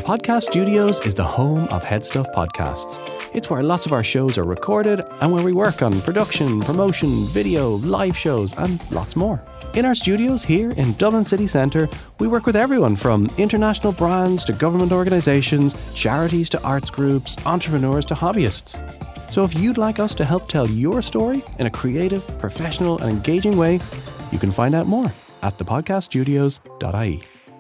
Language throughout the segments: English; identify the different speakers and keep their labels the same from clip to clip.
Speaker 1: Podcast Studios is the home of Head Stuff Podcasts. It's where lots of our shows are recorded and where we work on production, promotion, video, live shows, and lots more. In our studios here in Dublin City Centre, we work with everyone from international brands to government organisations, charities to arts groups, entrepreneurs to hobbyists. So if you'd like us to help tell your story in a creative, professional and engaging way, you can find out more at thepodcaststudios.ie.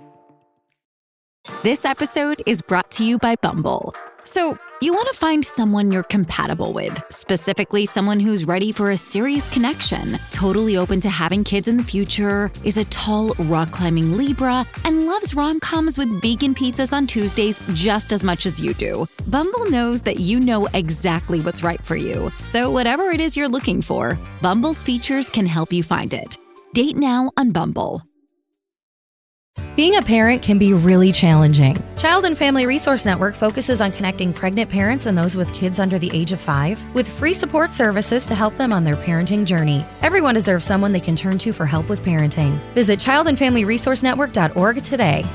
Speaker 2: This episode is brought to you by Bumble. So, you want to find someone you're compatible with, specifically someone who's ready for a serious connection, totally open to having kids in the future, is a tall, rock-climbing Libra, and loves rom-coms with vegan pizzas on Tuesdays just as much as you do. Bumble knows that you know exactly what's right for you. So whatever it is you're looking for, Bumble's features can help you find it. Date now on Bumble.
Speaker 3: Being a parent can be really challenging. Child and Family Resource Network focuses on connecting pregnant parents and those with kids under the age of 5 with free support services to help them on their parenting journey. Everyone deserves someone they can turn to for help with parenting. Visit childandfamilyresourcenetwork.org today.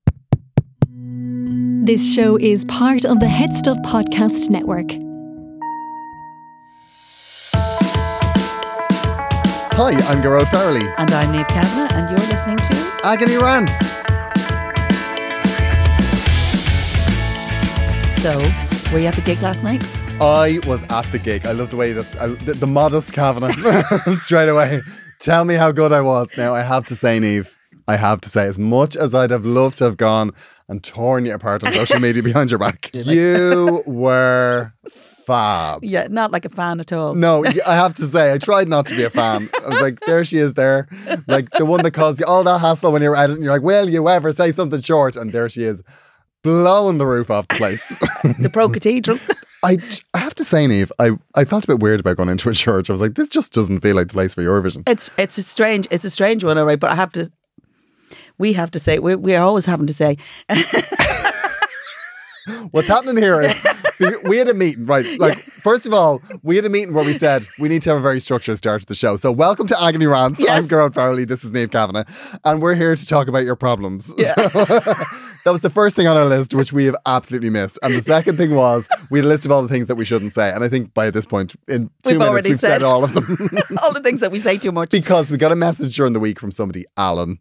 Speaker 4: This show is part of the Head Stuff Podcast Network.
Speaker 5: Hi, I'm Gerard Farrelly.
Speaker 6: And I'm Niamh Kavanagh, and you're listening to
Speaker 5: Agony Rants.
Speaker 6: So, were you at the gig last night?
Speaker 5: I was at the gig. I love the way that the modest Kavanagh straight away. Tell me how good I was. Now, I have to say, Niamh, as much as I'd have loved to have gone and torn you apart on social media behind your back, you were fab.
Speaker 6: Yeah, not like a fan at all.
Speaker 5: No, I have to say, I tried not to be a fan. I was like, there she is there. Like the one that caused you all that hassle when you're at it and you're like, will you ever say something short? And there she is, blowing the roof off the place.
Speaker 6: The Pro Cathedral.
Speaker 5: I have to say, Niamh, I felt a bit weird about going into a church. I was like, this just doesn't feel like the place for Eurovision.
Speaker 6: It's a strange one, all right, but we have to say, we are always having to say.
Speaker 5: What's happening here is we had a meeting, right? Like, first of all, we had a meeting where we said we need to have a very structured start to the show. So welcome to Agony Rants.
Speaker 6: Yes.
Speaker 5: I'm Gerard Farrelly. This is Niamh Kavanagh. And we're here to talk about your problems.
Speaker 6: Yeah.
Speaker 5: That was the first thing on our list, which we have absolutely missed. And the second thing was we had a list of all the things that we shouldn't say. And I think by this point, in 2 minutes, we've said all of them.
Speaker 6: All the things that we say too much.
Speaker 5: Because we got a message during the week from somebody, Alan,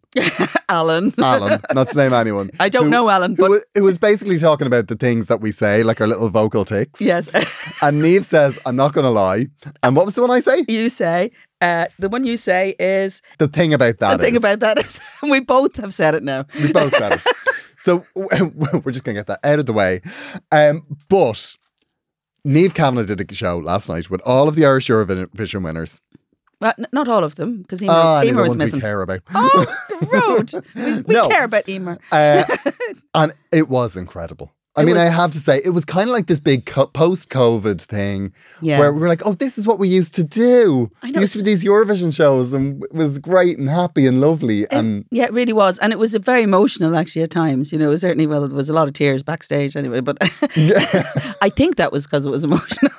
Speaker 5: not to name anyone.
Speaker 6: I don't know Alan, but
Speaker 5: it was basically talking about the things that we say, like our little vocal tics.
Speaker 6: Yes.
Speaker 5: And Niamh says, I'm not going to lie. And what was the one I say?
Speaker 6: You say, the one you say is...
Speaker 5: The thing about that
Speaker 6: is... We both have said it now.
Speaker 5: We both said it. So we're just going to get that out of the way. But Niamh Kavanagh did a show last night with all of the Irish Eurovision winners.
Speaker 6: Well, not all of them, because Emer was missing.
Speaker 5: We care about.
Speaker 6: Oh, road. We care about Emer.
Speaker 5: And it was incredible. I mean, I have to say, it was kind of like this big post-COVID thing where we were like, oh, this is what we used to do. I know. Used to be these Eurovision shows and it was great and happy and lovely.
Speaker 6: Yeah, it really was. And it was very emotional, actually, at times. You know, certainly, well, there was a lot of tears backstage anyway, but I think that was because it was emotional.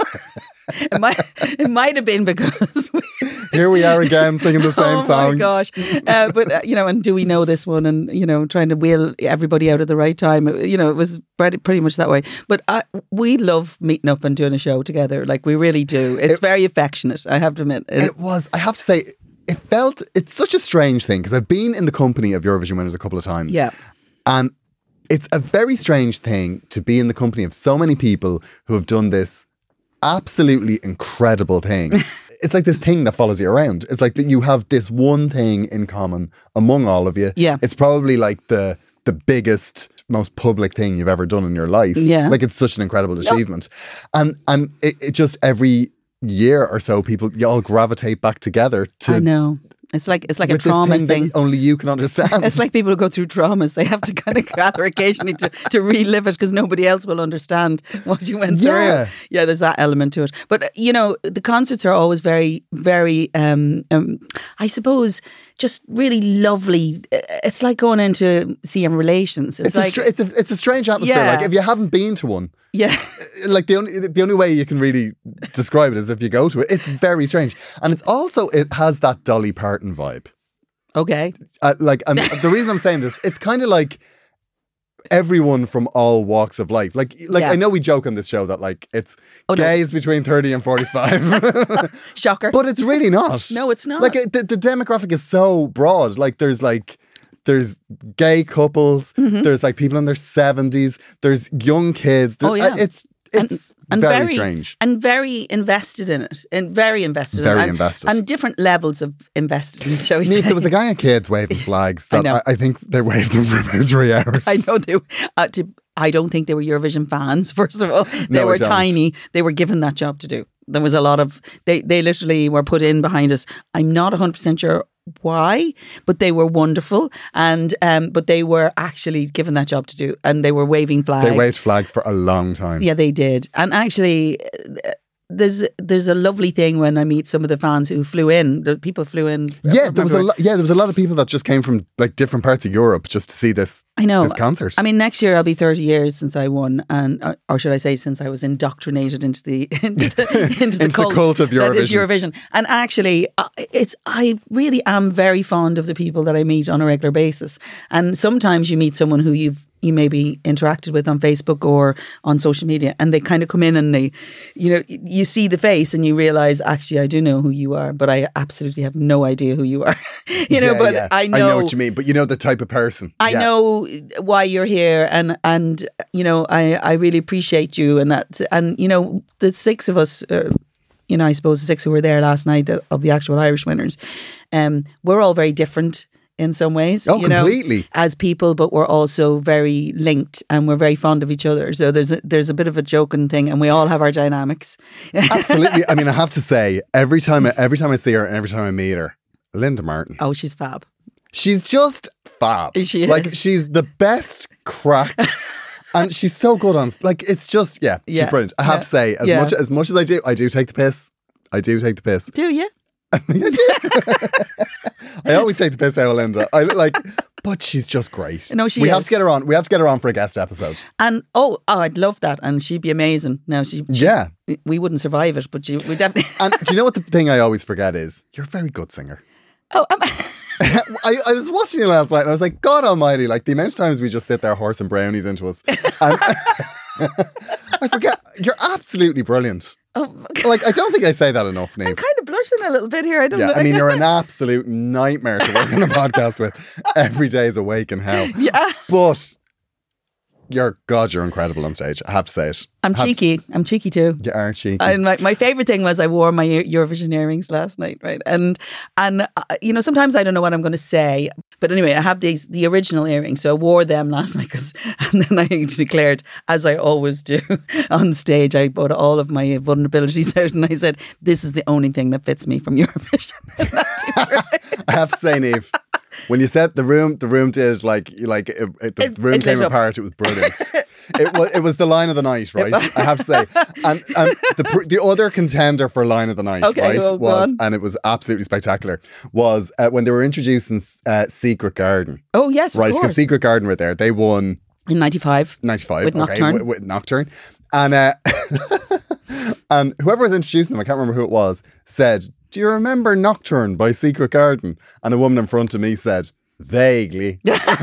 Speaker 6: It might have been because
Speaker 5: here we are again singing the same songs.
Speaker 6: Oh my gosh! But you know, and do we know this one? And you know, trying to wheel everybody out at the right time. You know, it was pretty much that way. But we love meeting up and doing a show together. Like we really do. It's very affectionate. I have to admit.
Speaker 5: It was. I have to say, it's such a strange thing because I've been in the company of Eurovision winners a couple of times.
Speaker 6: Yeah,
Speaker 5: and it's a very strange thing to be in the company of so many people who have done this absolutely incredible thing. It's like this thing that follows you around. It's like that you have this one thing in common among all of you.
Speaker 6: Yeah.
Speaker 5: It's probably like the biggest, most public thing you've ever done in your life.
Speaker 6: Yeah.
Speaker 5: Like it's such an incredible achievement. And it just every year or so you all gravitate back together to...
Speaker 6: I know. It's like a trauma thing.
Speaker 5: That only you can understand.
Speaker 6: It's like people who go through traumas. They have to kind of gather occasionally to relive it because nobody else will understand what you went through. Yeah, there's that element to it. But, you know, the concerts are always very, very, I suppose, just really lovely. It's like going in to see in Relations. It's
Speaker 5: a strange atmosphere.
Speaker 6: Yeah.
Speaker 5: Like if you haven't been to one,
Speaker 6: yeah,
Speaker 5: like the only way you can really describe it is if you go to it. It's very strange, and it has that Dolly Parton vibe.
Speaker 6: Okay,
Speaker 5: and the reason I'm saying this, it's kind of like everyone from all walks of life. Like
Speaker 6: Yeah.
Speaker 5: I know we joke on this show that like it's gays between 30 and 45.
Speaker 6: Shocker.
Speaker 5: But it's really not.
Speaker 6: No, it's not.
Speaker 5: Like the demographic is so broad. Like there's gay couples, there's like people in their 70s, there's young kids. It's very strange.
Speaker 6: And very invested in it. And very invested in it.
Speaker 5: Invested.
Speaker 6: And different levels of invested, shall we say.
Speaker 5: Niamh, there was a gang of kids waving flags that I think they waved them for about 3 hours.
Speaker 6: I know they I don't think they were Eurovision fans, first of all. They were tiny. They were given that job to do. There was a lot of, they literally were put in behind us. I'm not 100% sure why, but they were wonderful, and but they were actually given that job to do, and they were waving flags.
Speaker 5: They waved flags for a long time.
Speaker 6: Yeah, they did. And actually, there's a lovely thing when I meet some of the fans who flew in. The people flew in.
Speaker 5: Yeah, there was a lot of people that just came from like different parts of Europe just to see this.
Speaker 6: I know.
Speaker 5: This concert.
Speaker 6: I mean, next year I'll be 30 years since I won, and or should I say, since I was indoctrinated into the cult
Speaker 5: of Eurovision.
Speaker 6: That is Eurovision. And actually, I really am very fond of the people that I meet on a regular basis. And sometimes you meet someone who you maybe interacted with on Facebook or on social media, and they kind of come in and they, you see the face and you realize, actually, I do know who you are, but I absolutely have no idea who you are. I know.
Speaker 5: I know what you mean, but you know the type of person.
Speaker 6: I know why you're here, and I really appreciate you, and that, and the six of us. I suppose the six who were there last night of the actual Irish winners, we're all very different in some ways,
Speaker 5: completely
Speaker 6: as people, but we're also very linked and we're very fond of each other. So there's a bit of a joking thing, and we all have our dynamics.
Speaker 5: Absolutely. I mean, I have to say, every time I see her and every time I meet her, Linda Martin.
Speaker 6: Oh, she's fab.
Speaker 5: She's just fab.
Speaker 6: She is.
Speaker 5: Like, she's the best crack. And she's so good on, like, it's just, she's brilliant. I have to say, as much as I do take the piss. I do take the piss.
Speaker 6: Do you?
Speaker 5: I always take the piss out of Linda. But she's just great.
Speaker 6: No, she is.
Speaker 5: We have to get her on. We have to get her on for a guest episode.
Speaker 6: And I'd love that, and she'd be amazing. Now we wouldn't survive it, but we definitely.
Speaker 5: And do you know what the thing I always forget is? You're a very good singer.
Speaker 6: Oh,
Speaker 5: I was watching you last night and I was like, God almighty, like the amount of times we just sit there horsing brownies into us. And I forget, you're absolutely brilliant.
Speaker 6: Oh,
Speaker 5: like, I don't think I say that enough, Niamh.
Speaker 6: I'm kind of blushing a little bit here. I don't know.
Speaker 5: I mean, you're an absolute nightmare to work on a podcast with. Every day is a wake in hell.
Speaker 6: Yeah.
Speaker 5: But you're incredible on stage. I have to say it.
Speaker 6: I'm cheeky too.
Speaker 5: You are cheeky.
Speaker 6: And my favourite thing was I wore my Eurovision earrings last night, right? And sometimes I don't know what I'm going to say. But anyway, I have the original earrings. So I wore them last night and then I declared, as I always do on stage, I put all of my vulnerabilities out and I said, this is the only thing that fits me from Eurovision.
Speaker 5: I have to say, Niamh, when you said the room did the room came apart. It was brilliant. It was the line of the night, right? I have to say, and the other contender for line of the night, right, was, and it was absolutely spectacular, was when they were introducing Secret Garden.
Speaker 6: Oh yes,
Speaker 5: right,
Speaker 6: of course.
Speaker 5: Because Secret Garden were there. They won
Speaker 6: in 95
Speaker 5: with
Speaker 6: Nocturne.
Speaker 5: With Nocturne, and and whoever was introducing them, I can't remember who it was, said, do you remember Nocturne by Secret Garden? And a woman in front of me said, vaguely.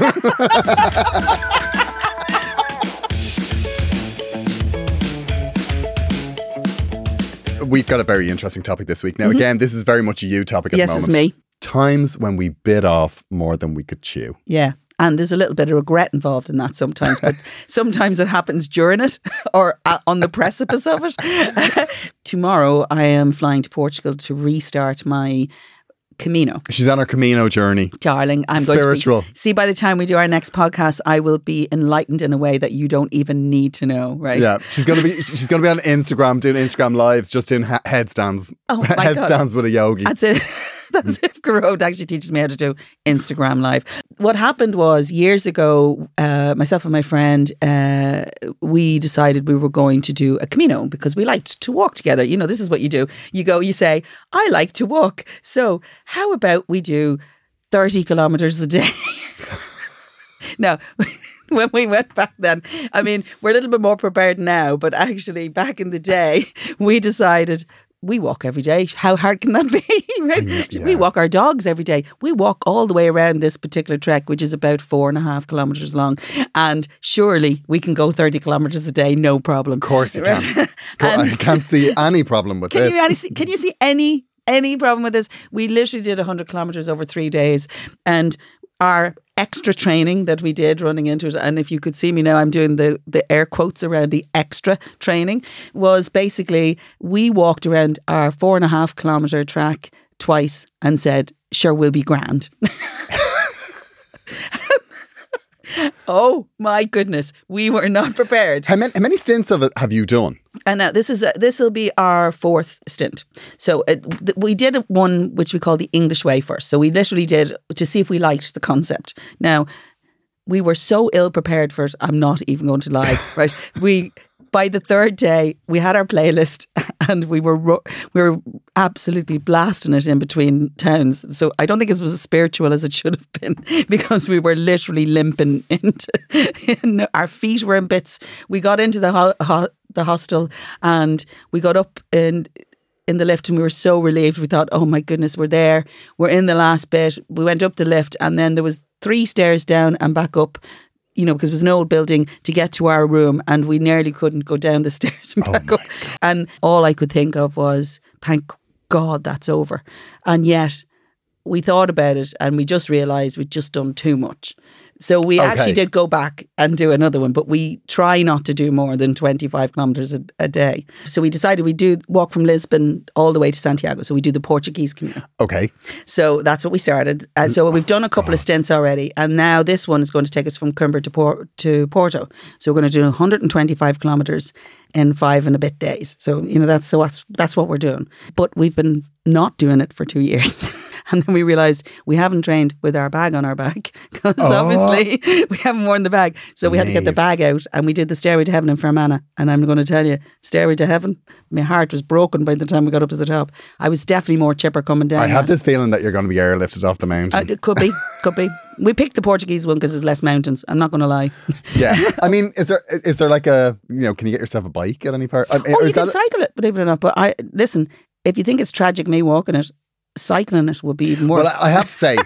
Speaker 5: We've got a very interesting topic this week. Now, again, this is very much a you topic at the moment.
Speaker 6: Yes, it's me.
Speaker 5: Times when we bit off more than we could chew.
Speaker 6: Yeah. And there's a little bit of regret involved in that sometimes, but sometimes it happens during it or on the precipice of it. Tomorrow, I am flying to Portugal to restart my Camino.
Speaker 5: She's on her Camino journey.
Speaker 6: Darling, I'm
Speaker 5: spiritual.
Speaker 6: Going to be... See, by the time we do our next podcast, I will be enlightened in a way that you don't even need to know, right?
Speaker 5: Yeah, she's going to be on Instagram, doing Instagram lives, just doing headstands.
Speaker 6: Oh my God.
Speaker 5: Headstands with a yogi.
Speaker 6: That's it. That's if Garode actually teaches me how to do Instagram Live. What happened was years ago, myself and my friend, we decided we were going to do a Camino because we liked to walk together. You know, this is what you do. You say, I like to walk. So how about we do 30 kilometres a day? Now, when we went back then, I mean, we're a little bit more prepared now, but actually back in the day, we decided we walk every day. How hard can that be? Right?
Speaker 5: Yeah.
Speaker 6: We walk our dogs every day. We walk all the way around this particular trek, which is about 4.5 kilometres long. And surely we can go 30 kilometres a day, no problem.
Speaker 5: Of course you can. I can't see any problem with this.
Speaker 6: Can you see any problem with this? We literally did 100 kilometres over 3 days, and our extra training that we did running into it, and if you could see me now, I'm doing the air quotes around the extra training, was basically we walked around our 4.5 kilometre track twice and said, sure, we'll be grand. Oh my goodness, we were not prepared.
Speaker 5: How many stints of it have you done?
Speaker 6: And now this will be our 4th stint. So we did one which we call the English way first. So we literally did to see if we liked the concept. Now, we were so ill prepared for it, I'm not even going to lie, right? By the 3rd day, we had our playlist and we were absolutely blasting it in between towns. So I don't think it was as spiritual as it should have been, because we were literally limping our feet were in bits. We got into the hostel and we got up in the lift and we were so relieved. We thought, oh my goodness, we're there. We're in the last bit. We went up the lift and then there was 3 stairs down and back up, because it was an old building, to get to our room, and we nearly couldn't go down the stairs and back up. And all I could think of was, thank God that's over. And yet we thought about it and we just realised we'd just done too much. So we actually did go back and do another one, but we try not to do more than 25 kilometres a day. So we decided we'd walk from Lisbon all the way to Santiago. So we do the Portuguese Camino.
Speaker 5: Okay.
Speaker 6: So that's what we started. And so we've done a couple of stints already. And now this one is going to take us from Coimbra to Porto. So we're going to do 125 kilometres in 5 and a bit days. So, that's what we're doing. But we've been not doing it for 2 years. And then we realised we haven't trained with our bag on our back, because obviously we haven't worn the bag. So we had to get the bag out, and we did the Stairway to Heaven in Fermanagh. And I'm going to tell you, Stairway to Heaven, my heart was broken by the time we got up to the top. I was definitely more chipper coming down.
Speaker 5: I had this feeling that you're going to be airlifted off the mountain.
Speaker 6: It could be. We picked the Portuguese one because there's less mountains. I'm not going to lie.
Speaker 5: Yeah. I mean, is there like can you get yourself a bike at any part?
Speaker 6: You can cycle it, believe it or not. But listen, if you think it's tragic me walking it, cycling it would be even worse.
Speaker 5: Well, I have to say,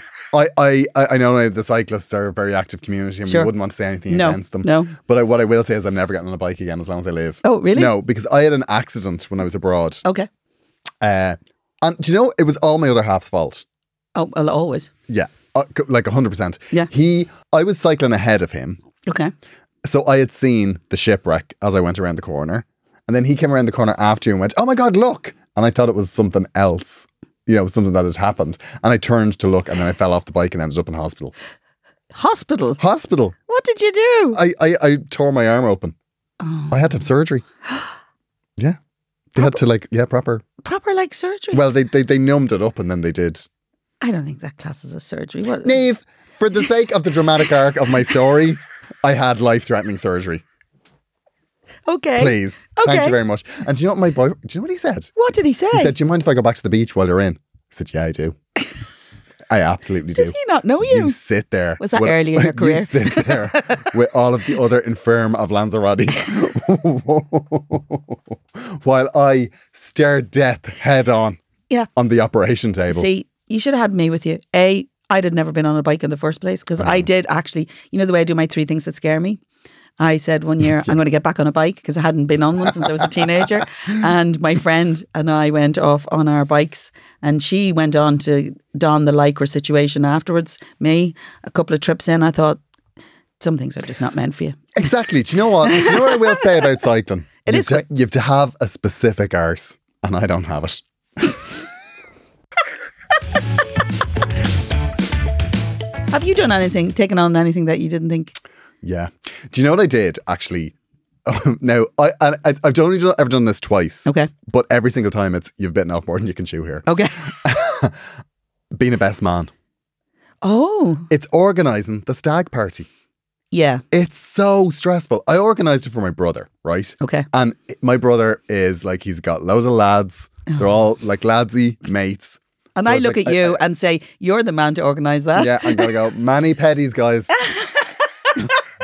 Speaker 5: I know the cyclists are a very active community, and we wouldn't want to say anything against them.
Speaker 6: No.
Speaker 5: But what I will say is I'm never getting on a bike again as long as I live.
Speaker 6: Oh, really?
Speaker 5: No, because I had an accident when I was abroad.
Speaker 6: Okay.
Speaker 5: And do you know, it was all my other half's fault.
Speaker 6: Oh, well, always.
Speaker 5: Yeah, like 100%.
Speaker 6: Yeah.
Speaker 5: I was cycling ahead of him.
Speaker 6: Okay.
Speaker 5: So I had seen the shipwreck as I went around the corner. And then he came around the corner after you and went, oh my God, look. And I thought it was something else. Something that had happened. And I turned to look and then I fell off the bike and ended up in hospital.
Speaker 6: Hospital?
Speaker 5: What
Speaker 6: did you do?
Speaker 5: I tore my arm open. Oh. I had to have surgery. Yeah. They had to proper.
Speaker 6: Proper like surgery?
Speaker 5: Well, they numbed it up and then they did.
Speaker 6: I don't think that classes as surgery. What?
Speaker 5: Niamh, for the sake of the dramatic arc of my story, I had life-threatening surgery.
Speaker 6: Okay.
Speaker 5: Please. Okay. Thank you very much. And do you know what do you know what he said?
Speaker 6: What did he say?
Speaker 5: He said, do you mind if I go back to the beach while you're in? I said, yeah, I do. I absolutely do.
Speaker 6: Did he not know you?
Speaker 5: You sit there.
Speaker 6: Was that early in your career?
Speaker 5: You sit there with all of the other infirm of Lanzarote while I stare death head on on the operation table.
Speaker 6: See, you should have had me with you. I'd had never been on a bike in the first place, because I did actually, the way I do my 3 things that scare me. I said one year, I'm going to get back on a bike, because I hadn't been on one since I was a teenager. And my friend and I went off on our bikes, and she went on to don the Lycra situation afterwards. Me, a couple of trips in, I thought, some things are just not meant for you.
Speaker 5: Exactly. Do you know what? Do you know what I will say about cycling?
Speaker 6: You
Speaker 5: have to have a specific arse, and I don't have it.
Speaker 6: Have you done anything, taken on anything that you didn't think?
Speaker 5: Yeah. Do you know what I did, actually? Now, I've only ever done this twice.
Speaker 6: Okay.
Speaker 5: But every single time you've bitten off more than you can chew here.
Speaker 6: Okay.
Speaker 5: Being a best man.
Speaker 6: Oh.
Speaker 5: It's organising the stag party.
Speaker 6: Yeah.
Speaker 5: It's so stressful. I organised it for my brother, right?
Speaker 6: Okay.
Speaker 5: And my brother is he's got loads of lads. Oh. They're all ladsy mates.
Speaker 6: And so I look at you and say, you're the man to organise that.
Speaker 5: Yeah, I'm going to go, mani pedis, guys.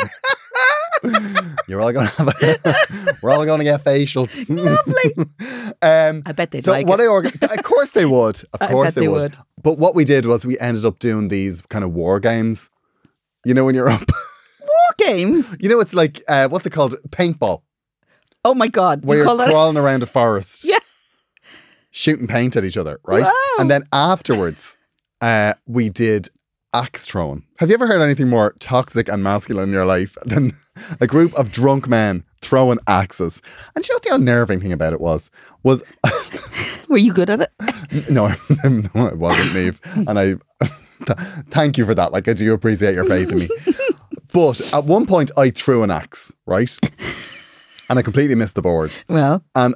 Speaker 5: You're all going to we're all going to get facials.
Speaker 6: Lovely. I bet they'd like it.
Speaker 5: Of course they would. Of course
Speaker 6: bet they would.
Speaker 5: But what we did was we ended up doing these kind of war games. You know when you're up.
Speaker 6: War games?
Speaker 5: You know, it's like, what's it called? Paintball.
Speaker 6: Oh my God.
Speaker 5: Where you're crawling around a forest.
Speaker 6: Yeah.
Speaker 5: Shooting paint at each other, right?
Speaker 6: Wow.
Speaker 5: And then afterwards, we did axe throwing. Have you ever heard anything more toxic and masculine in your life than a group of drunk men throwing axes? And you know what the unnerving thing about it was
Speaker 6: Were you good at it?
Speaker 5: No, it wasn't, Niamh. And I thank you for that. Like, I do appreciate your faith in me. But at one point I threw an axe, right? And I completely missed the board.
Speaker 6: Well.
Speaker 5: And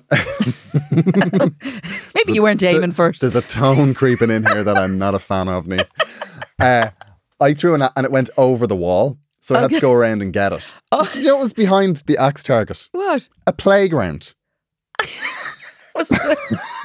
Speaker 6: maybe you weren't aiming first.
Speaker 5: There's a tone creeping in here that I'm not a fan of, Niamh. I threw an axe and it went over the wall. So I had to go around and get it.
Speaker 6: Oh.
Speaker 5: But you know what was behind the axe target?
Speaker 6: What?
Speaker 5: A playground.
Speaker 6: What's it?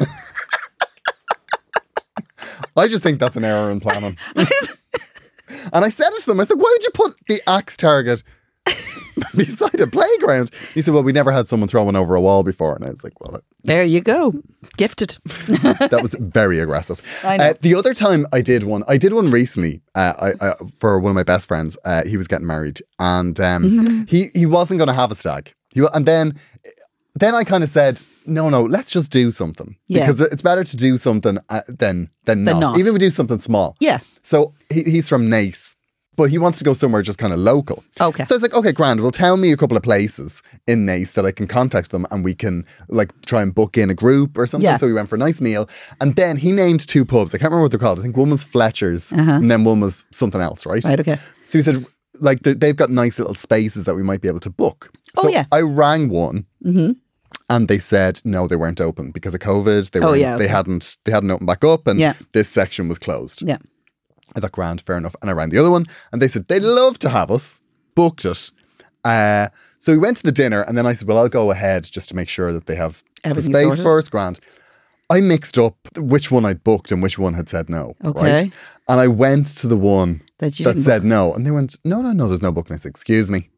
Speaker 5: I just think that's an error in planning. And I said it to them, I said, why would you put the axe target beside a playground? He said, well, we never had someone throw one over a wall before. And I was like, well,
Speaker 6: there you go. Gifted.
Speaker 5: That was very aggressive.
Speaker 6: I know.
Speaker 5: The other time I did one recently for one of my best friends. He was getting married and he wasn't going to have a stag. And then I kind of said, no, let's just do something.
Speaker 6: Yeah.
Speaker 5: Because it's better to do something than not. Even if we do something small.
Speaker 6: Yeah.
Speaker 5: So he's from Naas, but he wants to go somewhere just kind of local.
Speaker 6: Okay.
Speaker 5: So I was like, okay, grand. Well, tell me a couple of places in Naas that I can contact them and we can like try and book in a group or something.
Speaker 6: Yeah.
Speaker 5: So we went for a nice meal. And then he named two pubs. I can't remember what they're called. I think one was Fletcher's and then one was something else, right?
Speaker 6: Right, okay.
Speaker 5: So he said, like, they've got nice little spaces that we might be able to book. So I rang one. Mm-hmm. And they said, no, they weren't open because of COVID. They hadn't opened back up and this section was closed.
Speaker 6: Yeah.
Speaker 5: I thought, grand, fair enough. And I rang the other one and they said, they'd love to have us, booked it. So we went to the dinner and then I said, well, I'll go ahead just to make sure that they have the space
Speaker 6: sorted.
Speaker 5: first, grand. I mixed up which one I'd booked and which one had said no.
Speaker 6: Okay.
Speaker 5: Right? And I went to the one that said no. And they went, no, there's no booking. I said, excuse me.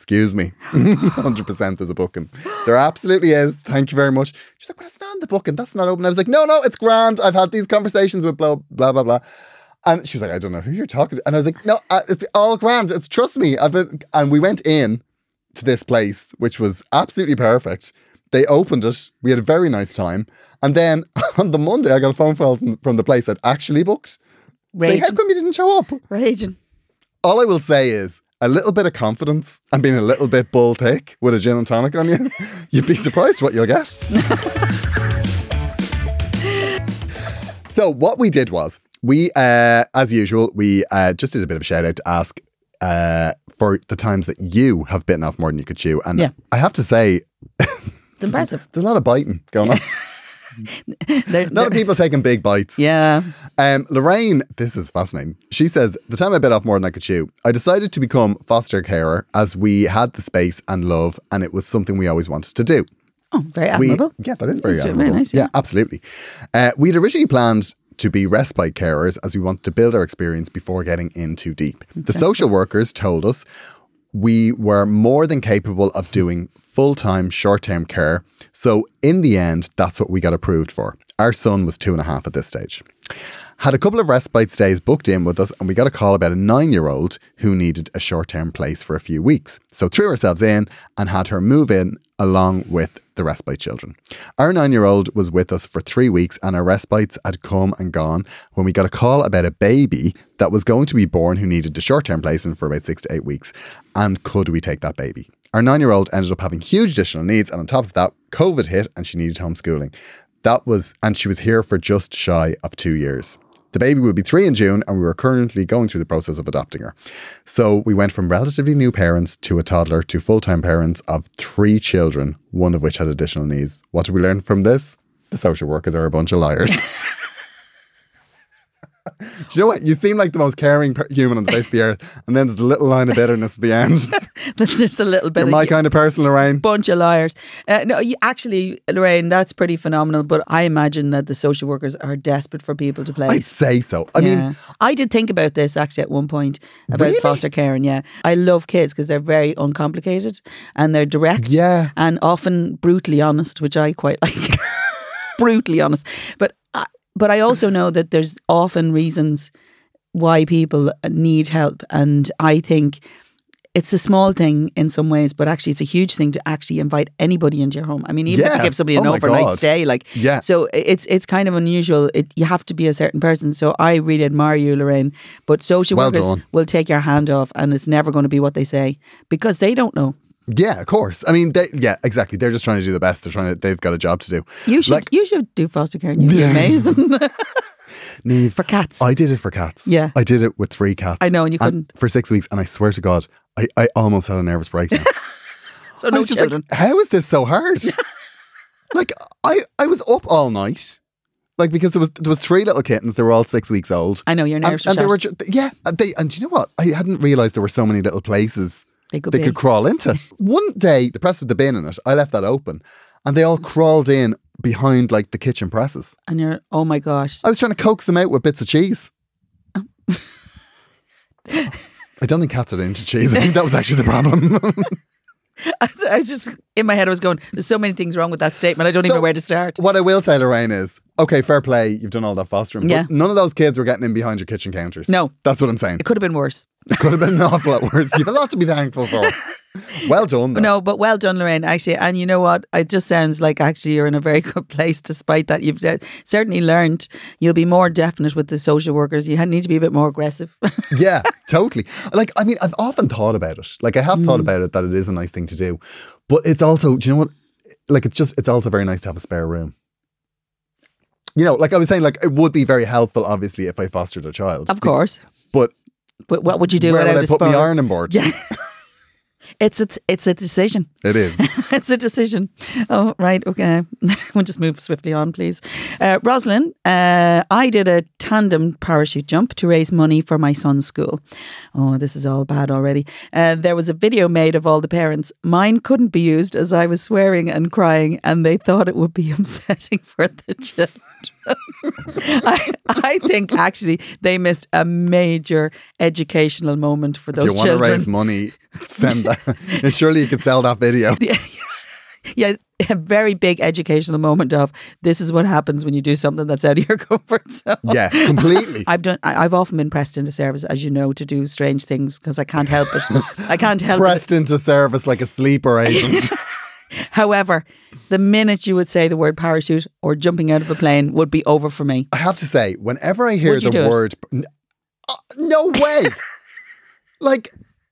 Speaker 5: 100% there's a booking. There absolutely is. Thank you very much. She's like, well, it's not in the booking. That's not open. I was like, no, it's grand. I've had these conversations with blah, blah, blah, blah. And she was like, I don't know who you're talking to. And I was like, no, it's all grand. Trust me. And we went in to this place, which was absolutely perfect. They opened it. We had a very nice time. And then on the Monday, I got a phone call from the place I'd actually booked. Say, how come you didn't show up?
Speaker 6: Raging.
Speaker 5: All I will say is, a little bit of confidence and being a little bit bull thick with a gin and tonic on you, you'd be surprised what you'll get. So what we did was, we, as usual, we just did a bit of a shout out to ask for the times that you have bitten off more than you could chew. And I have to say,
Speaker 6: it's impressive.
Speaker 5: There's a lot of biting going on. A lot of people taking big bites.
Speaker 6: Yeah.
Speaker 5: Lorraine, this is fascinating. She says, the time I bit off more than I could chew, I decided to become foster carer as we had the space and love and it was something we always wanted to do.
Speaker 6: Oh, very admirable.
Speaker 5: Yeah, that is very admirable.
Speaker 6: Very nice,
Speaker 5: yeah, absolutely. We'd originally planned to be respite carers as we wanted to build our experience before getting in too deep. The social workers told us we were more than capable of doing full-time short-term care. So in the end, that's what we got approved for. Our son was 2.5 at this stage. Had a couple of respite stays booked in with us and we got a call about a 9-year-old who needed a short-term place for a few weeks. So threw ourselves in and had her move in along with the respite children. Our 9-year-old was with us for 3 weeks and our respites had come and gone when we got a call about a baby that was going to be born who needed a short-term placement for about 6 to 8 weeks. And could we take that baby? Our 9-year-old ended up having huge additional needs and on top of that, COVID hit and she needed homeschooling. And she was here for just shy of 2 years. The baby will be 3 in June and we were currently going through the process of adopting her. So we went from relatively new parents to a toddler to full-time parents of 3 children, one of which had additional needs. What did we learn from this? The social workers are a bunch of liars. Do you know what? You seem like the most caring human on the face of the earth, and then there's a little line of bitterness at the end.
Speaker 6: That's just a little bit.
Speaker 5: You're my kind of person, Lorraine.
Speaker 6: Bunch of liars. No, actually, Lorraine, that's pretty phenomenal. But I imagine that the social workers are desperate for people to place.
Speaker 5: I'd say so. I mean,
Speaker 6: I did think about this actually at one point about
Speaker 5: really?
Speaker 6: foster care, and I love kids because they're very uncomplicated and they're direct, and often brutally honest, which I quite like. brutally honest. But I also know that there's often reasons why people need help, and I think it's a small thing in some ways, but actually it's a huge thing to actually invite anybody into your home. I mean, even if you give somebody an overnight stay, so it's kind of unusual. You have to be a certain person. So I really admire you, Lorraine. But social workers will take your hand off, and it's never going to be what they say because they don't know.
Speaker 5: Yeah, of course. I mean, exactly. They're just trying to do the best. They've got a job to do.
Speaker 6: You should do foster care. You'd be amazing.
Speaker 5: Niamh,
Speaker 6: for cats.
Speaker 5: I did it for cats.
Speaker 6: Yeah.
Speaker 5: I did it with 3 cats.
Speaker 6: I know, and you couldn't.
Speaker 5: For 6 weeks, and I swear to God, I almost had a nervous breakdown.
Speaker 6: So no children.
Speaker 5: Like, how is this so hard? Like, I was up all night. Like, because there was 3 little kittens. They were all 6 weeks old.
Speaker 6: I know, your nerves
Speaker 5: and they were and do you know what? I hadn't realised there were so many little places they could crawl into. One day, the press with the bin in it, I left that open, and they all crawled in behind like the kitchen presses.
Speaker 6: And you're, oh my gosh.
Speaker 5: I was trying to coax them out with bits of cheese. Oh. I don't think cats are into cheese. I think that was actually the problem.
Speaker 6: I was just, in my head I was going, there's so many things wrong with that statement. I don't even know where to start.
Speaker 5: What I will say, Lorraine, is, okay, fair play, you've done all that fostering, but none of those kids were getting in behind your kitchen counters.
Speaker 6: No.
Speaker 5: That's what I'm saying.
Speaker 6: It could have been worse.
Speaker 5: It could have been an awful lot worse. You have a lot to be thankful for. Well done, though.
Speaker 6: No, but well done, Lorraine, actually. And you know what? It just sounds like actually you're in a very good place, despite that. You've certainly learned. You'll be more definite with the social workers. You need to be a bit more aggressive.
Speaker 5: Yeah, totally. Like, I mean, I've often thought about it. Like, I have thought about it, that it is a nice thing to do. But it's also, do you know what? Like, it's also very nice to have a spare room. You know, like I was saying, like, it would be very helpful, obviously, if I fostered a child.
Speaker 6: Of course.
Speaker 5: But
Speaker 6: what would you do
Speaker 5: where
Speaker 6: without
Speaker 5: would I put my ironing board?
Speaker 6: Yeah. It's a decision.
Speaker 5: It is.
Speaker 6: It's a decision. Oh, right. Okay. We'll just move swiftly on, please. Rosalind, I did a tandem parachute jump to raise money for my son's school. Oh, this is all bad already. There was a video made of all the parents. Mine couldn't be used as I was swearing and crying, and they thought it would be upsetting for the children. I think actually they missed a major educational moment for those children.
Speaker 5: If you want to raise money, send that. And surely you could sell that video.
Speaker 6: Yeah, a very big educational moment of this is what happens when you do something that's out of your comfort zone.
Speaker 5: Yeah, completely.
Speaker 6: I've often been pressed into service, as you know, to do strange things because I can't help it. I can't help it.
Speaker 5: Pressed into service like a sleeper agent.
Speaker 6: However, the minute you would say the word parachute or jumping out of a plane would be over for me.
Speaker 5: I have to say, whenever I hear the word, no way, like,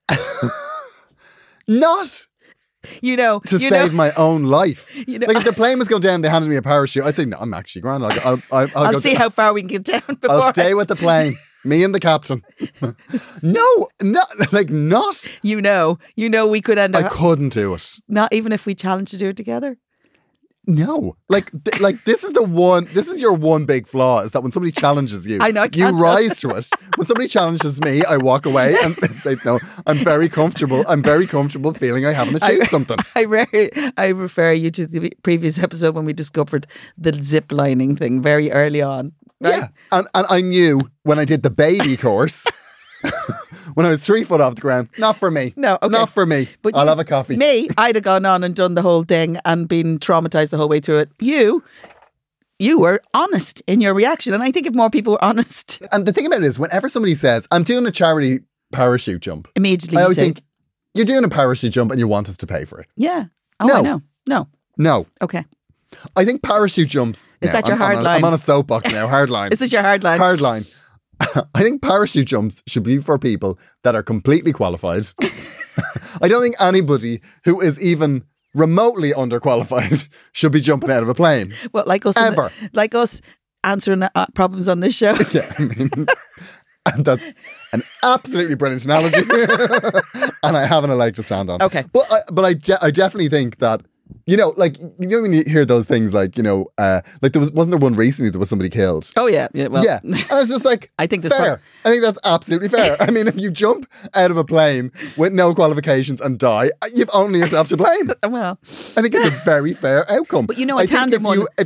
Speaker 5: not. To save my own life. Like if the plane was going down, they handed me a parachute. I'd say, no, I'm actually grand.
Speaker 6: I'll see how far we can get down before.
Speaker 5: I'll stay with the plane. Me and the captain. No, not.
Speaker 6: You know, we could end up.
Speaker 5: I couldn't do it.
Speaker 6: Not even if we challenged to do it together.
Speaker 5: No, like this is your one big flaw is that when somebody challenges you,
Speaker 6: I know,
Speaker 5: you rise to it. When somebody challenges me, I walk away and say, no, I'm very comfortable feeling I haven't achieved something.
Speaker 6: I refer you to the previous episode when we discovered the zip lining thing very early on. Right?
Speaker 5: Yeah, and I knew when I did the baby course, when I was 3 foot off the ground, not for me.
Speaker 6: No, okay.
Speaker 5: Not for me. But I'll have a coffee.
Speaker 6: Me, I'd have gone on and done the whole thing and been traumatized the whole way through it. You were honest in your reaction. And I think if more people were honest.
Speaker 5: And the thing about it is, whenever somebody says, I'm doing a charity parachute jump,
Speaker 6: immediately
Speaker 5: I always think, you're doing a parachute jump and you want us to pay for it.
Speaker 6: Yeah. Oh, no. I know.
Speaker 5: No.
Speaker 6: Okay.
Speaker 5: I think parachute jumps.
Speaker 6: Is that your hard line?
Speaker 5: I'm on a soapbox now. Hard line.
Speaker 6: Is this your hard line?
Speaker 5: Hard line. I think parachute jumps should be for people that are completely qualified. I don't think anybody who is even remotely underqualified should be jumping out of a plane.
Speaker 6: Well, like us, like us answering problems on this show.
Speaker 5: Yeah, I mean, and that's an absolutely brilliant analogy, and I have an leg to stand on.
Speaker 6: Okay,
Speaker 5: but I definitely think that. You know, like, you know when you hear those things like, you know, like wasn't there one recently there was somebody killed?
Speaker 6: Oh, yeah. Well,
Speaker 5: yeah. And I was just like,
Speaker 6: I think
Speaker 5: fair. I think that's absolutely fair. I mean, if you jump out of a plane with no qualifications and die, you've only yourself to blame.
Speaker 6: Well,
Speaker 5: I think it's a very fair outcome.
Speaker 6: But you know, a tandem one.
Speaker 5: If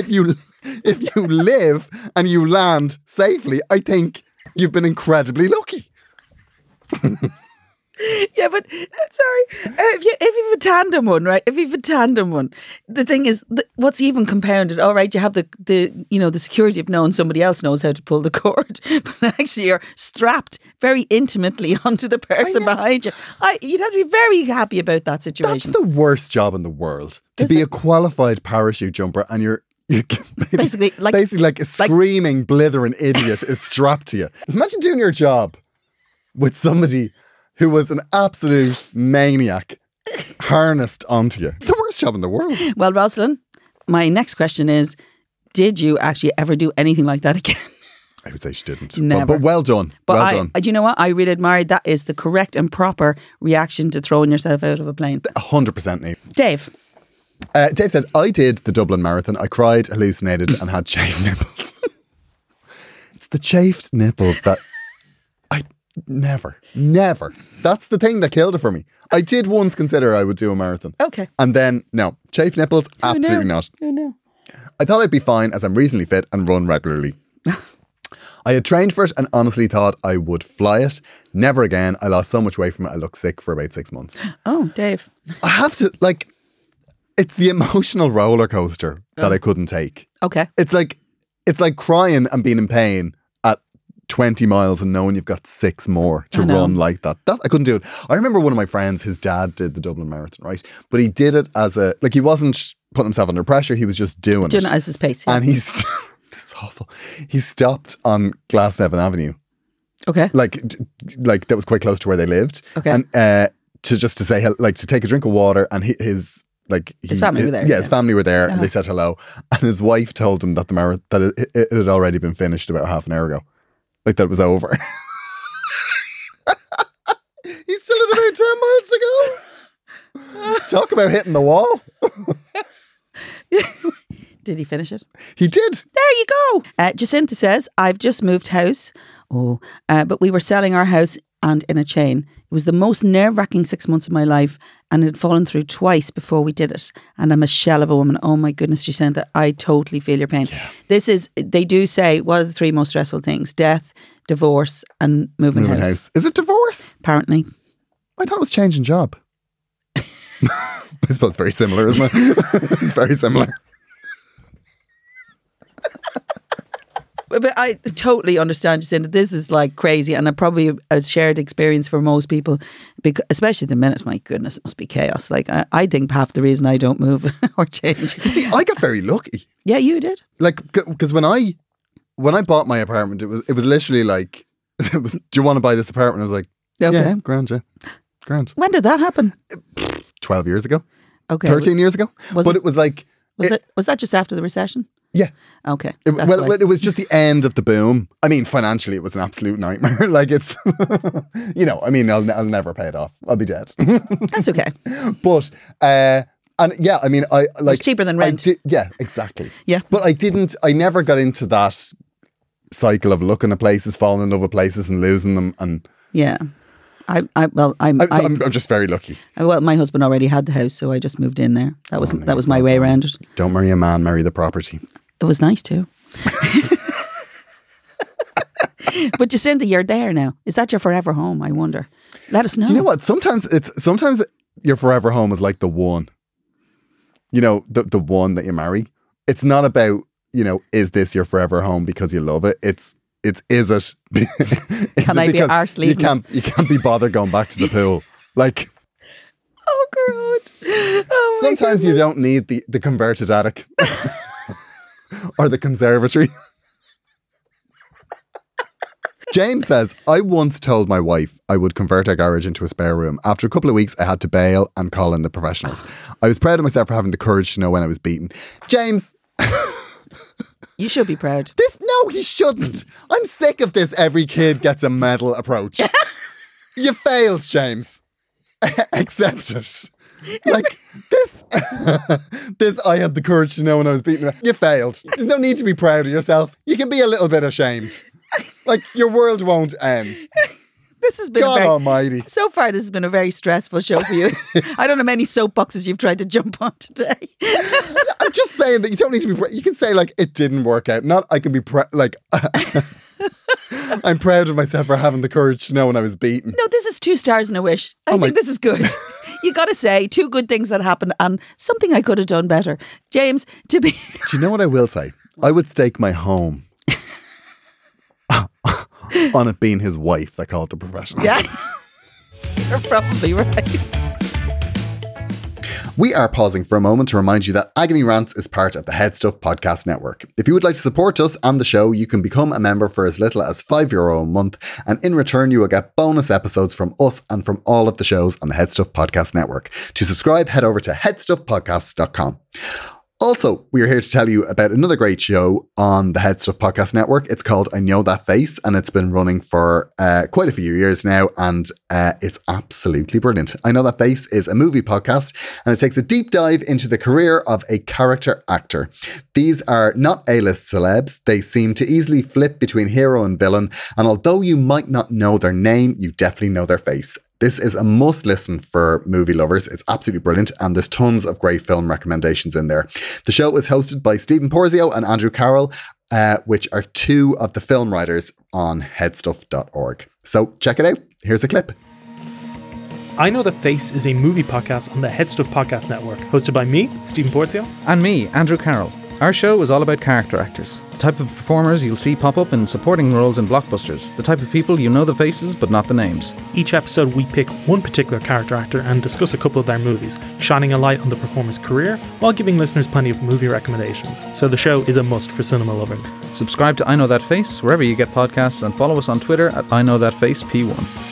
Speaker 5: you live and you land safely, I think you've been incredibly lucky.
Speaker 6: Yeah, but sorry. If you've a tandem one, right? If you've a tandem one, the thing is, what's even compounded? All right, you have the security of knowing somebody else knows how to pull the cord, but actually you're strapped very intimately onto the person behind you. You'd have to be very happy about that situation.
Speaker 5: That's the worst job in the world. To be a qualified parachute jumper and you're basically like a screaming, blithering idiot is strapped to you. Imagine doing your job with somebody who was an absolute maniac harnessed onto you. It's the worst job in the world.
Speaker 6: Well, Rosalind, my next question is, did you actually ever do anything like that again?
Speaker 5: I would say she didn't.
Speaker 6: Never.
Speaker 5: But well done. Well done.
Speaker 6: Do you know what? I really admire that is the correct and proper reaction to throwing yourself out of a plane.
Speaker 5: 100%, Neve.
Speaker 6: Dave.
Speaker 5: Dave says, I did the Dublin Marathon. I cried, hallucinated and had chafed nipples. It's the chafed nipples that Never. That's the thing that killed it for me. I did once consider I would do a marathon.
Speaker 6: Okay.
Speaker 5: And then, no. Chafed nipples, absolutely not.
Speaker 6: Oh, no.
Speaker 5: I thought I'd be fine as I'm reasonably fit and run regularly. I had trained for it and honestly thought I would fly it. Never again. I lost so much weight from it. I looked sick for about 6 months.
Speaker 6: Oh, Dave.
Speaker 5: I have to, it's the emotional roller coaster that I couldn't take.
Speaker 6: Okay.
Speaker 5: It's like crying and being in pain 20 miles and knowing you've got 6 more to run like that. I couldn't do it. I remember one of my friends, his dad did the Dublin Marathon, right? But he did it as he wasn't putting himself under pressure, he was just doing it.
Speaker 6: Doing it as his pace. Yeah.
Speaker 5: And it's awful. He stopped on Glasnevin Avenue.
Speaker 6: Okay.
Speaker 5: Like that was quite close to where they lived.
Speaker 6: Okay.
Speaker 5: And to say, to take a drink of water, and his
Speaker 6: family were there.
Speaker 5: Yeah, his family were there and they said hello. And his wife told him that it had already been finished about half an hour ago. Like that it was over. He's still at about 10 miles to go. Talk about hitting the wall.
Speaker 6: Did he finish it?
Speaker 5: He did.
Speaker 6: There you go. Jacinta says, I've just moved house. But we were selling our house and in a chain. It was the most nerve-wracking 6 months of my life and it had fallen through twice before we did it. And I'm a shell of a woman. Oh my goodness, Jacinta, I totally feel your pain. Yeah. They do say, what are the 3 most stressful things? Death, divorce and moving house.
Speaker 5: Is it divorce?
Speaker 6: Apparently.
Speaker 5: I thought it was changing job. I suppose it's very similar, isn't it? It's very similar.
Speaker 6: But I totally understand you saying that this is like crazy and probably a shared experience for most people, because, especially the minute, my goodness, it must be chaos. Like I think half the reason I don't move or change.
Speaker 5: See, I got very lucky.
Speaker 6: Yeah, you did.
Speaker 5: Like, because when I bought my apartment, it was literally like, do you want to buy this apartment? I was like,
Speaker 6: okay.
Speaker 5: Yeah, grand.
Speaker 6: When did that happen?
Speaker 5: 12 years ago.
Speaker 6: Okay.
Speaker 5: 13 years ago. It was like...
Speaker 6: Was that just after the recession?
Speaker 5: Yeah.
Speaker 6: Okay.
Speaker 5: It was just the end of the boom. I mean, financially, it was an absolute nightmare. Like it's, I'll never pay it off. I'll be dead.
Speaker 6: That's okay.
Speaker 5: But, and yeah, I mean,
Speaker 6: it's cheaper than rent.
Speaker 5: Yeah, exactly.
Speaker 6: Yeah.
Speaker 5: But I never got into that cycle of looking at places, falling in love with places and losing them. And
Speaker 6: yeah. I'm
Speaker 5: just very lucky.
Speaker 6: Well, my husband already had the house, so I just moved in there. That was my way around it.
Speaker 5: Don't marry a man, marry the property.
Speaker 6: It was nice too. But Jacinta, you're there now. Is that your forever home? I wonder. Let us know.
Speaker 5: Do you know what? Sometimes your forever home is like the one. You know, the one that you marry. It's not about, is this your forever home because you love it? Is it?
Speaker 6: Can I be arse leaving?
Speaker 5: You can't be bothered going back to the pool. Like,
Speaker 6: oh God! Oh,
Speaker 5: sometimes you don't need the converted attic or the conservatory. James says, I once told my wife I would convert our garage into a spare room. After a couple of weeks, I had to bail and call in the professionals. I was proud of myself for having the courage to know when I was beaten. James.
Speaker 6: You should be proud.
Speaker 5: No, he shouldn't. I'm sick of this every kid gets a medal approach. You failed, James. Accept it. Like, this I had the courage to know when I was beaten. You failed. There's no need to be proud of yourself. You can be a little bit ashamed. Like, your world won't end.
Speaker 6: This has been
Speaker 5: God almighty.
Speaker 6: So far, this has been a very stressful show for you. I don't know many soapboxes you've tried to jump on today.
Speaker 5: I'm just saying that you don't need to be... You can say, like, it didn't work out. Not, I can be... I'm proud of myself for having the courage to know when I was beaten.
Speaker 6: No, this is 2 stars and a wish. I think this is good. You got to say 2 good things that happened and something I could have done better. James, to be...
Speaker 5: Do you know what I will say? I would stake my home on it being his wife that called the professionals.
Speaker 6: Yeah, you're probably right.
Speaker 5: We are pausing for a moment to remind you that Agony Rants is part of the Head Stuff Podcast Network. If you would like to support us and the show, you can become a member for as little as €5 a month, and in return you will get bonus episodes from us and from all of the shows on the Head Stuff Podcast Network. To subscribe, head over to headstuffpodcasts.com. Also, we are here to tell you about another great show on the Head Stuff Podcast Network. It's called I Know That Face, and it's been running for quite a few years now, and it's absolutely brilliant. I Know That Face is a movie podcast, and it takes a deep dive into the career of a character actor. These are not A-list celebs. They seem to easily flip between hero and villain, and although you might not know their name, you definitely know their face. This is a must listen for movie lovers. It's absolutely brilliant, and there's tons of great film recommendations in there. The show is hosted by Stephen Porzio and Andrew Carroll, which are 2 of the film writers on headstuff.org. So check it out. Here's a clip.
Speaker 7: I Know That Face is a movie podcast on the Head Stuff Podcast Network, hosted by me, Stephen Porzio.
Speaker 8: And me, Andrew Carroll. Our show is all about character actors, the type of performers you'll see pop up in supporting roles in blockbusters, the type of people you know the faces but not the names.
Speaker 7: Each episode we pick one particular character actor and discuss a couple of their movies, shining a light on the performer's career while giving listeners plenty of movie recommendations. So the show is a must for cinema lovers.
Speaker 8: Subscribe to I Know That Face wherever you get podcasts, and follow us on Twitter at I Know That Face P1.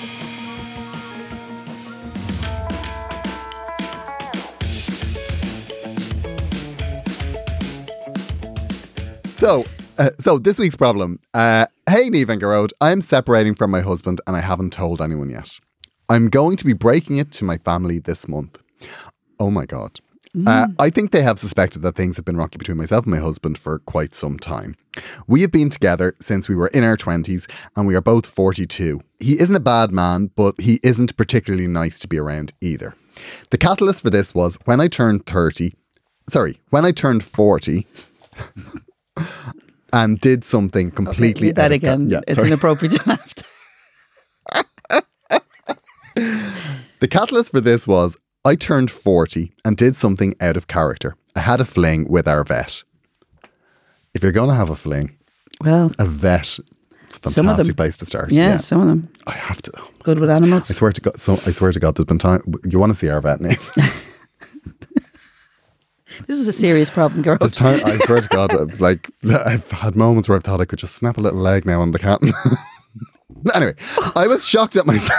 Speaker 5: So this week's problem. Hey, Niamh and Gearóid, I'm separating from my husband and I haven't told anyone yet. I'm going to be breaking it to my family this month. Oh my God. I think they have suspected that things have been rocky between myself and my husband for quite some time. We have been together since we were in our 20s and we are both 42. He isn't a bad man, but he isn't particularly nice to be around either. The catalyst for this was when I turned 40 and did something completely...
Speaker 6: Okay, that again. Yeah, it's inappropriate to laugh.
Speaker 5: The catalyst for this was I turned 40 and did something out of character. I had a fling with our vet. If you're going to have a fling, a vet, it's a fantastic place to start.
Speaker 6: Yeah, some of them.
Speaker 5: I have to.
Speaker 6: Good with animals.
Speaker 5: I swear to God, there's been time... You want to see our vet, Niamh?
Speaker 6: This is a serious problem, girl.
Speaker 5: I swear to God, I've had moments where I've thought I could just snap a little leg now on the cat. Anyway, I was shocked at myself.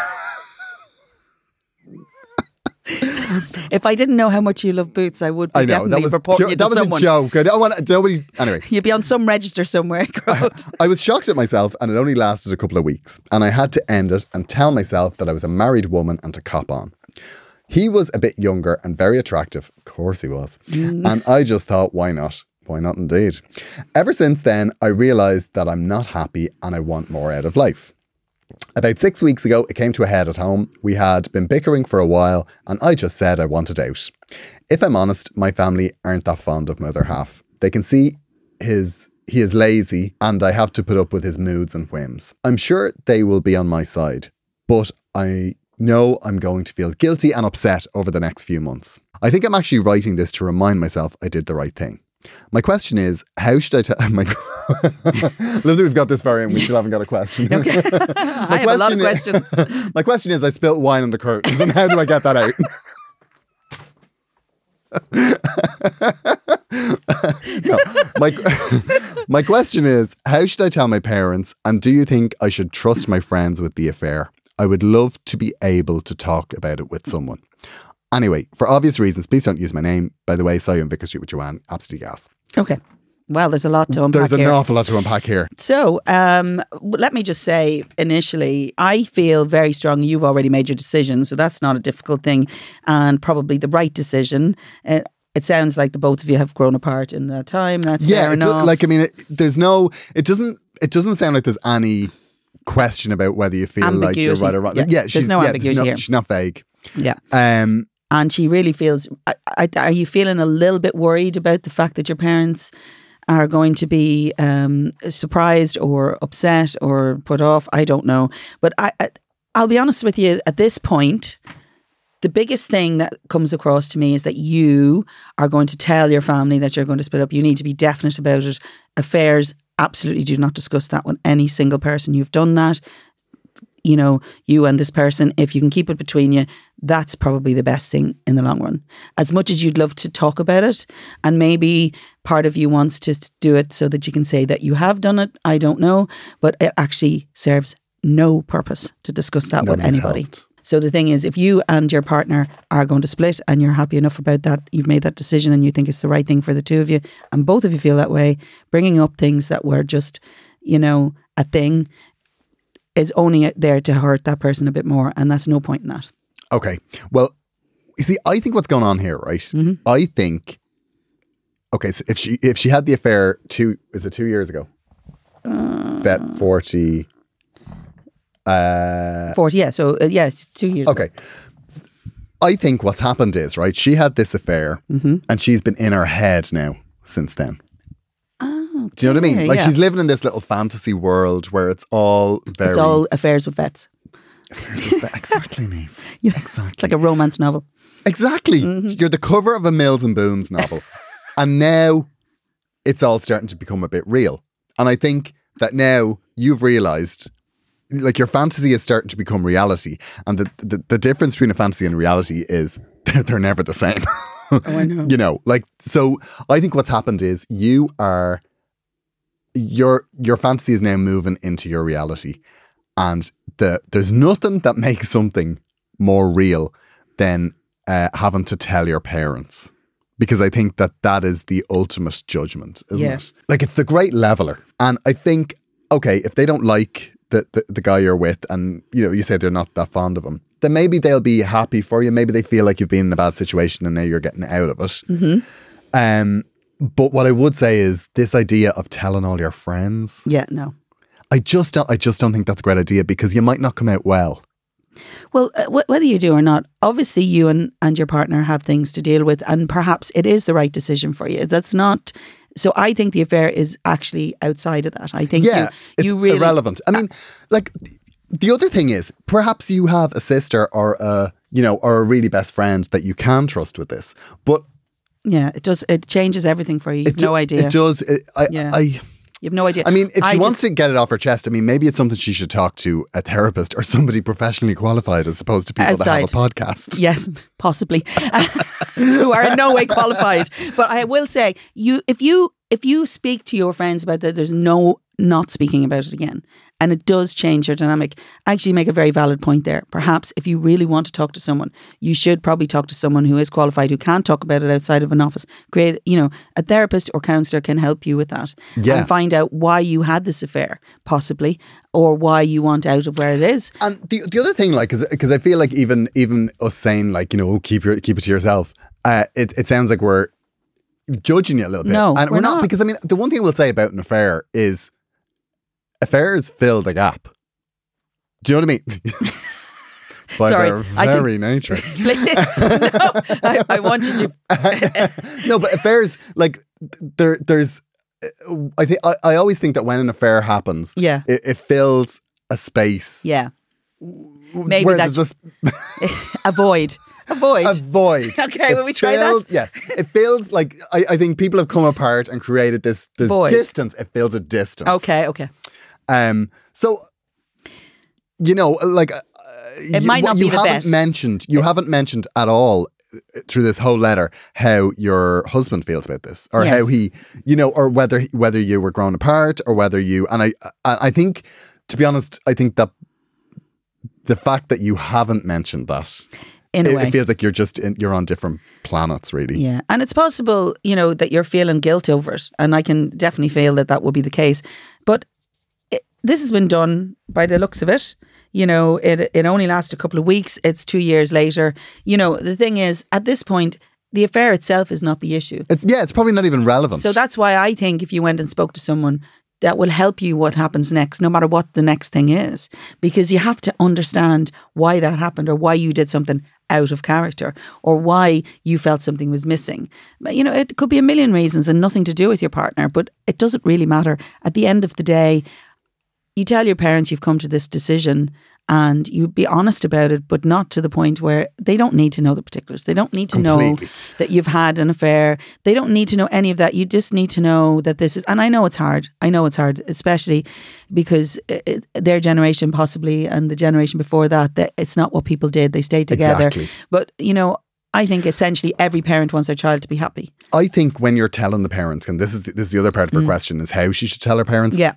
Speaker 6: If I didn't know how much you love boots, I would be definitely reporting you to someone.
Speaker 5: That was a joke. I don't want nobody. Anyway,
Speaker 6: you'd be on some register somewhere, girl.
Speaker 5: I was shocked at myself, and it only lasted a couple of weeks, and I had to end it and tell myself that I was a married woman and to cop on. He was a bit younger and very attractive. Of course he was. And I just thought, why not? Why not indeed? Ever since then, I realised that I'm not happy and I want more out of life. About 6 weeks ago, it came to a head at home. We had been bickering for a while and I just said I wanted out. If I'm honest, my family aren't that fond of my other half. They can see he is lazy and I have to put up with his moods and whims. I'm sure they will be on my side, but I know I'm going to feel guilty and upset over the next few months. I think I'm actually writing this to remind myself I did the right thing. My question is, how should I tell... Love that we've got this far in, we still haven't got a question.
Speaker 6: Okay. I have a lot of questions.
Speaker 5: My question is, I spilt wine on the curtains and how do I get that out? No, my question is, how should I tell my parents, and do you think I should trust my friends with the affair? I would love to be able to talk about it with someone. Anyway, for obvious reasons, please don't use my name. By the way, saw you on Vicar Street with Joanne. Absolutely gas.
Speaker 6: Okay. Well, there's a lot to unpack
Speaker 5: here. There's an awful lot to unpack here.
Speaker 6: So, let me just say, initially, I feel very strong. You've already made your decision, so that's not a difficult thing, and probably the right decision. It sounds like the both of you have grown apart in that time. That's fair enough.
Speaker 5: It doesn't sound like there's any question about whether you feel like you're right or wrong.
Speaker 6: Yeah, there's no ambiguity here.
Speaker 5: She's not vague.
Speaker 6: Yeah. And she really feels... Are you feeling a little bit worried about the fact that your parents are going to be surprised or upset or put off. I don't know. But I'll be honest with you, at this point, the biggest thing that comes across to me is that you are going to tell your family that you're going to split up. You need to be definite about it. Affairs, absolutely do not discuss that with any single person. You've done that. You know, you and this person, if you can keep it between you, that's probably the best thing in the long run. As much as you'd love to talk about it, and maybe part of you wants to do it so that you can say that you have done it, I don't know, but it actually serves no purpose to discuss that with anybody.
Speaker 5: Helped.
Speaker 6: So the thing is, if you and your partner are going to split and you're happy enough about that, you've made that decision and you think it's the right thing for the two of you, and both of you feel that way, bringing up things that were just, you know, a thing is only there to hurt that person a bit more, and that's no point in that.
Speaker 5: Okay. Well, you see, I think what's going on here, right?
Speaker 6: Mm-hmm.
Speaker 5: I think, okay, so if she had the affair 2 years ago? That 40...
Speaker 6: 40, yeah. So, it's 2 years
Speaker 5: Okay.
Speaker 6: ago.
Speaker 5: I think what's happened is, right, she had this affair and she's been in her head now since then. Do you know what I mean? Like, she's living in this little fantasy world where it's all very...
Speaker 6: It's all affairs with vets.
Speaker 5: Exactly, Niamh.
Speaker 6: Yeah.
Speaker 5: Exactly.
Speaker 6: It's like a romance novel.
Speaker 5: Exactly. You're the cover of a Mills and Boons novel. And now it's all starting to become a bit real. And I think that now you've realised, like, your fantasy is starting to become reality. And the difference between a fantasy and reality is they're never the same.
Speaker 6: Oh, I know.
Speaker 5: You know, like, so I think what's happened is your fantasy is now moving into your reality, and there's nothing that makes something more real than having to tell your parents, because I think that is the ultimate judgment, isn't it? Like, it's the great leveler. And I think, okay, if they don't like the guy you're with, and you know, you say they're not that fond of him, then maybe they'll be happy for you. Maybe they feel like you've been in a bad situation and now you're getting out of it. But what I would say is this idea of telling all your friends.
Speaker 6: Yeah, no.
Speaker 5: I just don't think that's a great idea, because you might not come out well.
Speaker 6: Well, whether you do or not, obviously you and your partner have things to deal with, and perhaps it is the right decision for you. That's not... So I think the affair is actually outside of that. I think
Speaker 5: it's
Speaker 6: you really...
Speaker 5: irrelevant. I mean, like, the other thing is, perhaps you have a sister or a really best friend that you can trust with this, but...
Speaker 6: Yeah, it does. It changes everything for you. You've no idea.
Speaker 5: It does.
Speaker 6: You have no idea.
Speaker 5: I mean, if she wants to get it off her chest, I mean, maybe it's something she should talk to a therapist or somebody professionally qualified, as opposed to people
Speaker 6: outside.
Speaker 5: that have a podcast.
Speaker 6: Yes, possibly, who are in no way qualified. But I will say, if you speak to your friends about that, there's no not speaking about it again. And it does change your dynamic. I actually make a very valid point there. Perhaps if you really want to talk to someone, you should probably talk to someone who is qualified, who can talk about it outside of an office. Create, a therapist or counsellor can help you with that.
Speaker 5: Yeah.
Speaker 6: And find out why you had this affair, possibly, or why you want out of where it is.
Speaker 5: And the other thing, like, because I feel like even us saying, like, keep it to yourself, it sounds like we're judging you a little bit.
Speaker 6: No,
Speaker 5: and
Speaker 6: we're not.
Speaker 5: Because, I mean, the one thing we'll say about an affair is affairs fill the gap. Do you know what I mean? By their very nature.
Speaker 6: No, I want you to.
Speaker 5: No, but affairs, like, there's. I always think that when an affair happens, it fills a space.
Speaker 6: Yeah. Maybe that's just avoid. Okay, will we try that? Yes.
Speaker 5: It feels like I think people have come apart and created this distance. It feels a distance.
Speaker 6: Okay.
Speaker 5: So, like,
Speaker 6: it might not be the best.
Speaker 5: You haven't mentioned at all through this whole letter how your husband feels about this, or how he, or whether you were grown apart, or whether you. And I think, to be honest, I think that the fact that you haven't mentioned that, in a way, it feels like you're on different planets, really.
Speaker 6: Yeah, and it's possible, that you're feeling guilt over it, and I can definitely feel that will be the case. But this has been done by the looks of it. It only lasted a couple of weeks. It's 2 years later. The thing is, at this point, the affair itself is not the issue.
Speaker 5: It's probably not even relevant.
Speaker 6: So that's why I think if you went and spoke to someone, that will help you what happens next, no matter what the next thing is. Because you have to understand why that happened, or why you did something out of character or why you felt something was missing. You know, it could be a million reasons and nothing to do with your partner, but it doesn't really matter. At the end of the day, you tell your parents you've come to this decision and you be honest about it, but not to the point where they don't need to know the particulars. They don't need to know that you've had an affair. They don't need to know any of that. You just need to know that this is, and I know it's hard. I know it's hard, especially because their generation possibly and the generation before that, it's not what people did. They stayed together.
Speaker 5: Exactly.
Speaker 6: But, you know, I think essentially every parent wants their child to be happy.
Speaker 5: I think when you're telling the parents, and this is the other part of her question, is how she should tell her parents.
Speaker 6: Yeah.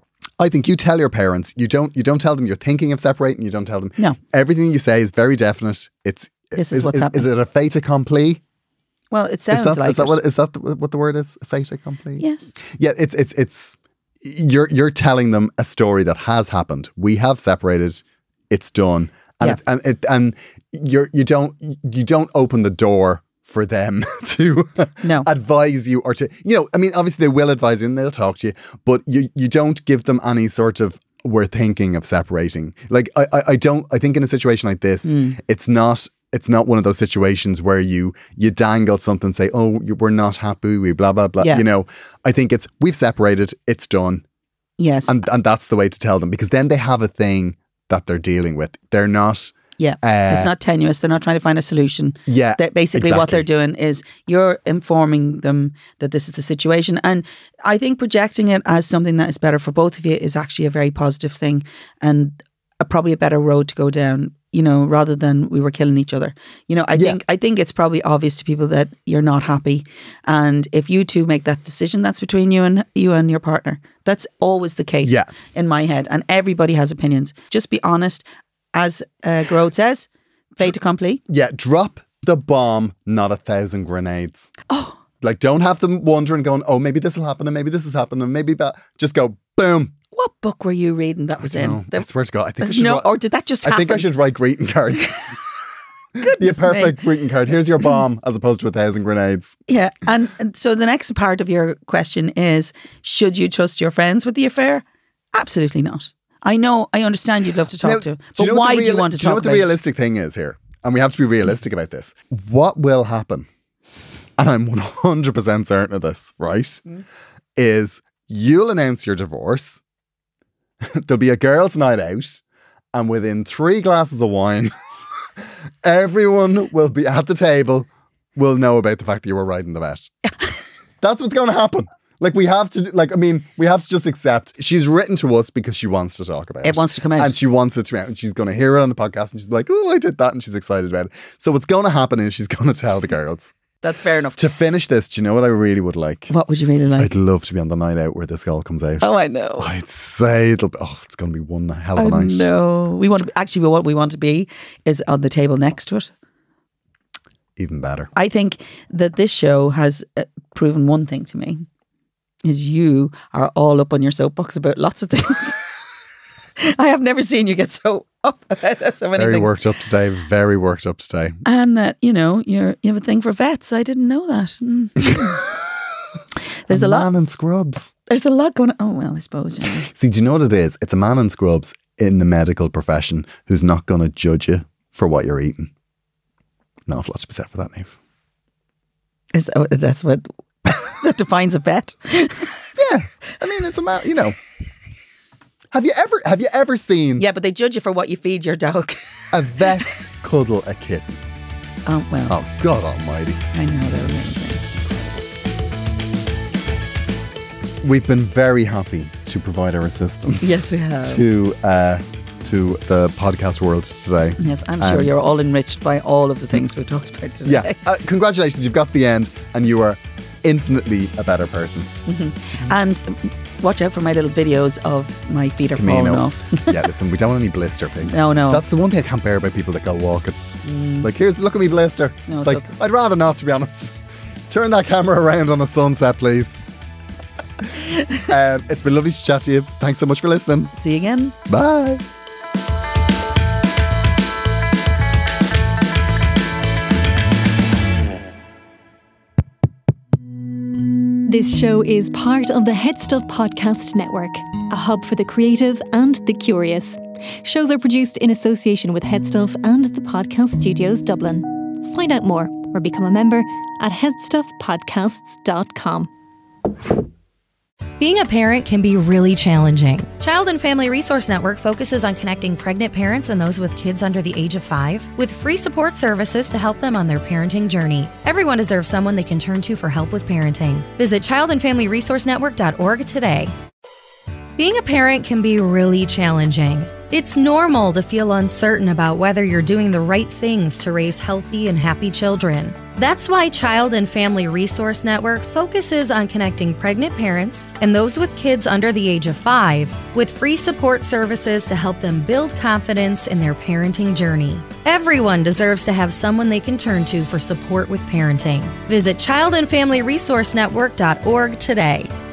Speaker 5: I think you tell your parents, you don't tell them you're thinking of separating, you don't tell them.
Speaker 6: No.
Speaker 5: Everything you say is very definite.
Speaker 6: This is what's happening.
Speaker 5: Is it a fait accompli?
Speaker 6: Well, it sounds like it.
Speaker 5: Is that what the word is? Fait accompli?
Speaker 6: Yes.
Speaker 5: Yeah, it's you're telling them a story that has happened. We have separated. It's done. And you don't open the door for them to advise you or to, you know, I mean, obviously they will advise you and they'll talk to you, but you don't give them any sort of, we're thinking of separating. Like, I think in a situation like this, it's not one of those situations where you dangle something, say, oh, we're not happy, we blah, blah, blah. Yeah. You know, I think it's, we've separated, it's done.
Speaker 6: Yes.
Speaker 5: And that's the way to tell them, because then they have a thing that they're dealing with. They're not...
Speaker 6: Yeah, it's not tenuous. They're not trying to find a solution.
Speaker 5: Yeah,
Speaker 6: that basically what they're doing is you're informing them that this is the situation. And I think projecting it as something that is better for both of you is actually a very positive thing and probably a better road to go down, you know, rather than we were killing each other. You know, I think it's probably obvious to people that you're not happy. And if you two make that decision, that's between you and your partner. That's always the case in my head. And everybody has opinions. Just be honest. As Grote says, fait accompli.
Speaker 5: Yeah, drop the bomb, not 1,000 grenades. Oh. Like, don't have them wondering, going, oh, maybe this will happen and maybe this is happening and maybe that. Just go, boom.
Speaker 6: What book were you reading that was in?
Speaker 5: I swear to God, I think I should
Speaker 6: or did that just happen?
Speaker 5: I think I should write greeting cards.
Speaker 6: Goodness
Speaker 5: the perfect greeting card. Here's your bomb as opposed to 1,000 grenades.
Speaker 6: Yeah, and so the next part of your question is, should you trust your friends with the affair? Absolutely not. I understand you'd love to talk to, but why do you want to talk about it?
Speaker 5: Do you know what the realistic thing is here? And we have to be realistic about this. What will happen, and I'm 100% certain of this, right, is you'll announce your divorce, there'll be a girls' night out, and within 3 glasses of wine, everyone will be at the table, will know about the fact that you were riding the bet. That's what's going to happen. Like, we have to just accept she's written to us because she wants to talk about it.
Speaker 6: It wants to come out.
Speaker 5: And she wants it to come out. And she's going to hear it on the podcast and she's like, oh, I did that. And she's excited about it. So what's going to happen is she's going to tell the girls.
Speaker 6: That's fair enough.
Speaker 5: To finish this, do you know what I really would like?
Speaker 6: What would you really like?
Speaker 5: I'd love to be on the night out where this all comes out.
Speaker 6: Oh, I know.
Speaker 5: I'd say it's going to be one hell of a night.
Speaker 6: No. What we want to be is on the table next to it.
Speaker 5: Even better.
Speaker 6: I think that this show has proven one thing to me. Is you are all up on your soapbox about lots of things. I have never seen you get so up about so many things.
Speaker 5: Very worked up today.
Speaker 6: And that, you know, you have a thing for vets. I didn't know that. There's a lot.
Speaker 5: Man in scrubs.
Speaker 6: There's a lot going on. Oh, well, I suppose. Yeah.
Speaker 5: See, do you know what it is? It's a man in scrubs in the medical profession who's not going to judge you for what you're eating. An awful lot to be said for that, Niamh.
Speaker 6: That's what... that defines a vet.
Speaker 5: Yeah, I mean, it's a man. You know, have you ever seen?
Speaker 6: Yeah, but they judge you for what you feed your dog.
Speaker 5: A vet cuddle a kitten.
Speaker 6: Oh well.
Speaker 5: Oh God Almighty!
Speaker 6: I know they're amazing.
Speaker 5: We've been very happy to provide our assistance.
Speaker 6: Yes, we have
Speaker 5: to the podcast world today.
Speaker 6: Yes, I'm sure you're all enriched by all of the things we talked about today.
Speaker 5: Yeah, congratulations! You've got to the end, and you are infinitely a better person.
Speaker 6: Mm-hmm. And watch out for my little videos of my feet are falling off.
Speaker 5: Yeah, listen, we don't want any blister pics.
Speaker 6: No.
Speaker 5: That's the one thing I can't bear about people that go walking. Like, look at me blister.
Speaker 6: No,
Speaker 5: it's like, okay. I'd rather not, to be honest. Turn that camera around on a sunset, please. It's been lovely to chat to you. Thanks so much for listening.
Speaker 6: See you again.
Speaker 5: Bye.
Speaker 4: This show is part of the Head Stuff Podcast Network, a hub for the creative and the curious. Shows are produced in association with Headstuff and the Podcast Studios Dublin. Find out more or become a member at headstuffpodcasts.com.
Speaker 3: Being a parent can be really challenging. Child and Family Resource Network focuses on connecting pregnant parents and those with kids under the age of 5 with free support services to help them on their parenting journey. Everyone deserves someone they can turn to for help with parenting. Visit childandfamilyresourcenetwork.org today. Being a parent can be really challenging. It's normal to feel uncertain about whether you're doing the right things to raise healthy and happy children. That's why Child and Family Resource Network focuses on connecting pregnant parents and those with kids under the age of 5 with free support services to help them build confidence in their parenting journey. Everyone deserves to have someone they can turn to for support with parenting. Visit childandfamilyresourcenetwork.org today.